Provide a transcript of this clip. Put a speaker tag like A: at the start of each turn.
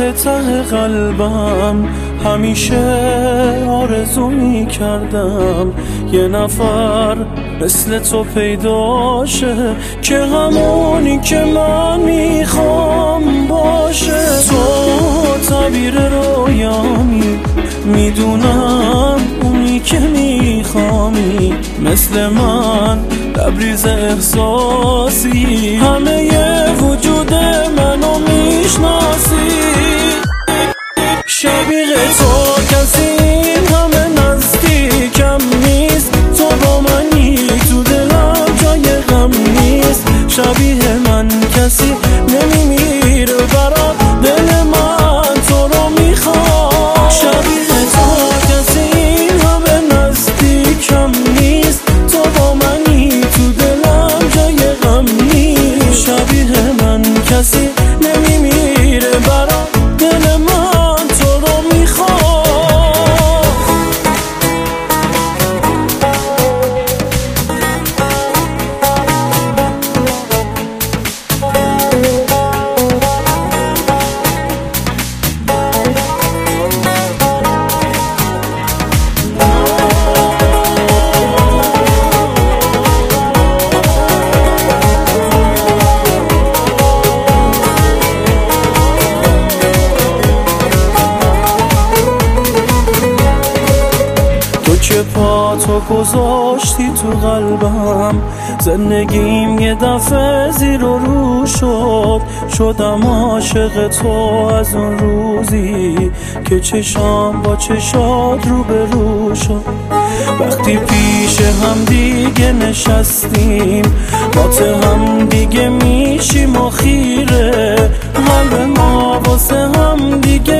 A: ته قلبم همیشه آرزو می کردم یه نفر مثل تو پیدا شه که همونی که من میخوام باشه. تو تعبیر رویامی، میدونم اونی که میخوامی، مثل من لبریز احساسی، همه ی وجود منو میشناسی. شبیه تو کسی همه نزدیکم نیست، تو با منی تو دلم جای غم نیست. شبیه من کسی نمیمیره برات، دل من تو رو میخواد. شبیه تو کسی همه نزدیکم نیست، تو با منی تو دلم جای غم نیست. شبیه من کسی نمیمیره برات، دل من تو رو میخواد. که پا تو گذاشتی تو قلبم، زندگیم یه دفعه زیر و رو شد. شدم عاشق تو از اون روزی که چشام با چشات رو به رو شد. وقتی پیش هم دیگه نشستیم، واسه هم دیگه میشیم و خیره، قلب ما واسه هم دیگه